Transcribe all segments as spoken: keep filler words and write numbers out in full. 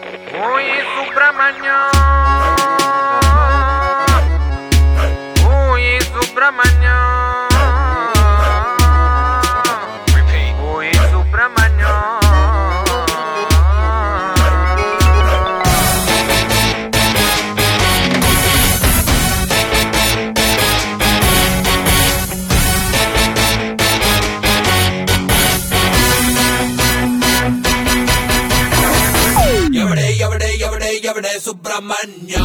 ఓయ్ సుబ్రహ్మణ్యం ఓయ్ సుబ్రహ్మణ్యం ఓయ్ సుబ్రహ్మణ్యం ఎవడే ఎవడే ఎవడే ఎవడే సుబ్రహ్మణ్యం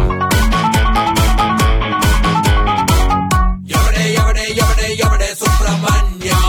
ఎవడే ఎవడే ఎవడే ఎవడే సుబ్రహ్మణ్యం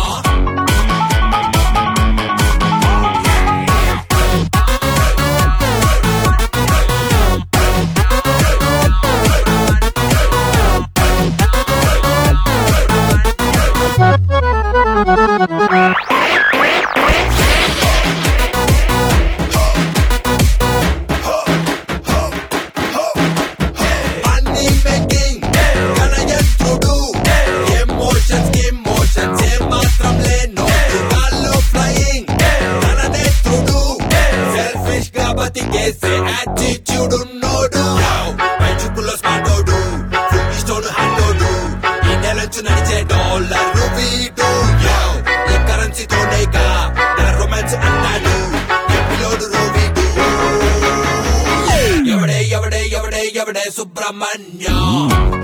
బతికేసే యాటిట్యూడ్ ఉన్నోడు బయచుకుల్లో స్మార్టోడు ఫుల్ స్టోన్ హ్యాండోడు ఈ నెలొచ్చు నడిచే డాలర్ వీడు ఈ కరెన్సీతోనేగా నా రొమాన్స్ అన్నాడు పిల్లోడు రోవీడు ఎవడే ఎవడే ఎవడే ఎవడే సుబ్రహ్మణ్యం